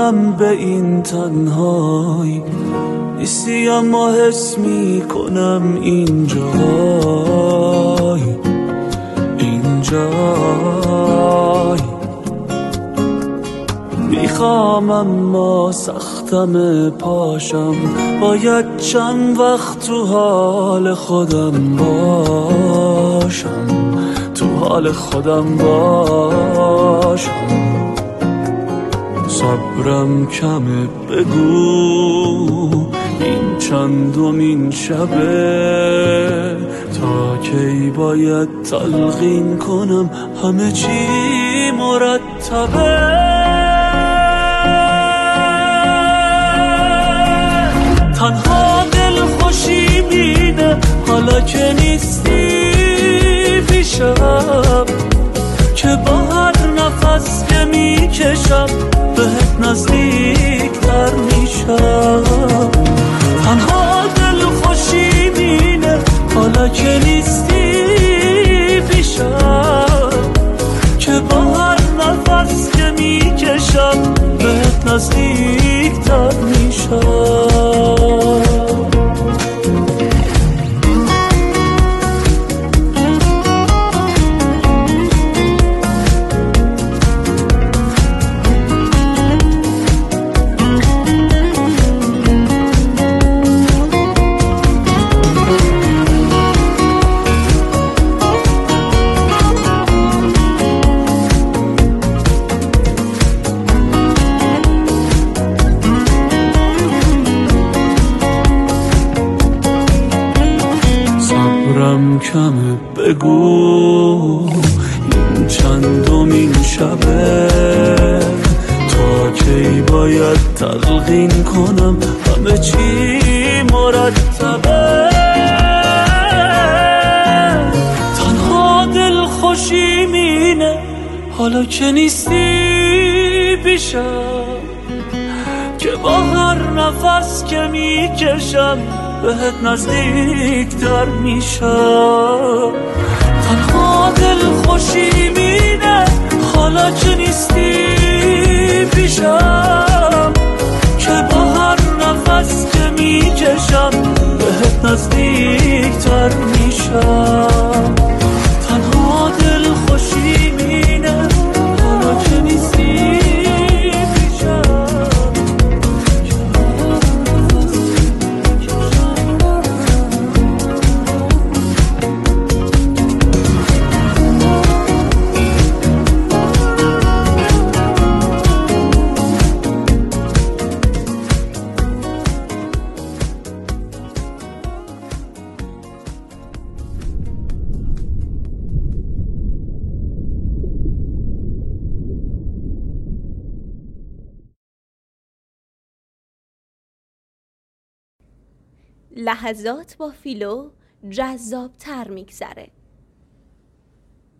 میفهمم به این تنهایی نیستی، اما حس میکنم اینجایی میخوام اما سختم پاشم، باید چند وقت تو حال خودم باشم، تو حال خودم باشم. صبرم کمه، بگو این چندمین شبه، تا کی باید تلقین کنم همه چی مرتبه. تنها دل خوشی میده حالا که نیستی پیشم، که با هر نفس که میکشم بهت نزدیکتر میشم. تنها دل خوشی میده حالا که نیستی پیشم، که با هر نفس که میکشم بهت نزدیکتر میشم. کمه، بگو این چندمین شبه، تا کی باید تلقین کنم همه چی مرتبه. تنها دل خوشی مینه حالا که نیستی پیشم، که با هر نفس که میکشم بهت نزدیکتر میشم. تنها دل خوشی میده حالا که نیستی پیشم، که با هر نفس که میکشم بهت نزدیکتر میشم. تنها دل خوشی میده حالا که نیستی لحظات با فیلو جذاب‌تر میگذره.